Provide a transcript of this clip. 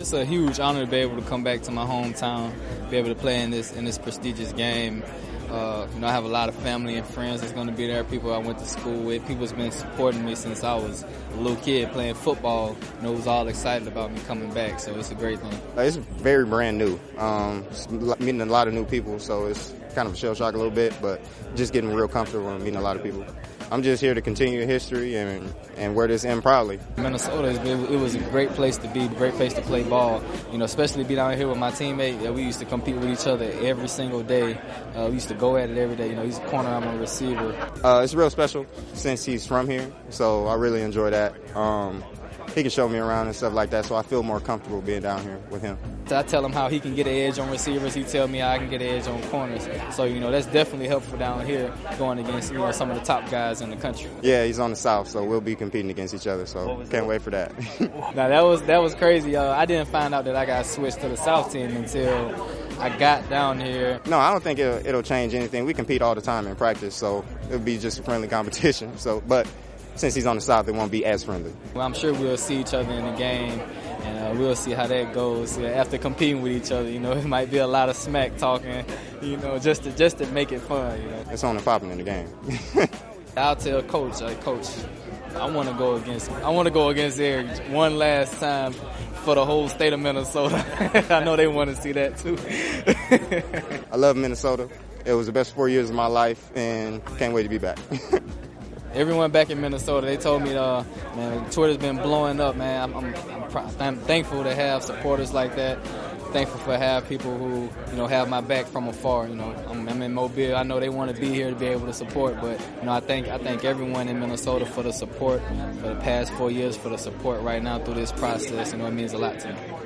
It's a huge honor to be able to come back to my hometown, be able to play in this prestigious game. I have a lot of family and friends that's going to be there, people I went to school with. People's been supporting me since I was a little kid playing football. Was all excited about me coming back, so it's a great thing. It's very brand new. Meeting a lot of new people, so it's kind of a shell shock a little bit, but just getting real comfortable and meeting a lot of people. I'm just here to continue history and wear this M proudly. Minnesota, it was a great place to be, a great place to play ball. Especially be down here with my teammate. We used to compete with each other every single day. We used to go at it every day. He's a corner, I'm a receiver. It's real special since he's from here, so I really enjoy that. He can show me around and stuff like that, so I feel more comfortable being down here with him. I tell him how he can get an edge on receivers. He tell me how I can get an edge on corners. So, that's definitely helpful down here going against, some of the top guys in the country. Yeah, he's on the South, so we'll be competing against each other, so can't wait for that. Now, that was crazy. I didn't find out that I got switched to the South team until I got down here. No, I don't think it'll change anything. We compete all the time in practice, so it'll be just a friendly competition. But since he's on the South, it won't be as friendly. Well, I'm sure we'll see each other in the game, and we'll see how that goes. After competing with each other, it might be a lot of smack talking, just to make it fun. It's on and popping in the game. I'll tell Coach, Coach, I want to go against Eric one last time for the whole state of Minnesota. I know they want to see that too. I love Minnesota. It was the best 4 years of my life, and can't wait to be back. Everyone back in Minnesota, they told me, man, Twitter's been blowing up, man. I'm thankful to have supporters like that. Thankful for have people who, have my back from afar. I'm in Mobile. I know they want to be here to be able to support, but I thank everyone in Minnesota for the support for the past 4 years, for the support right now through this process. It means a lot to me.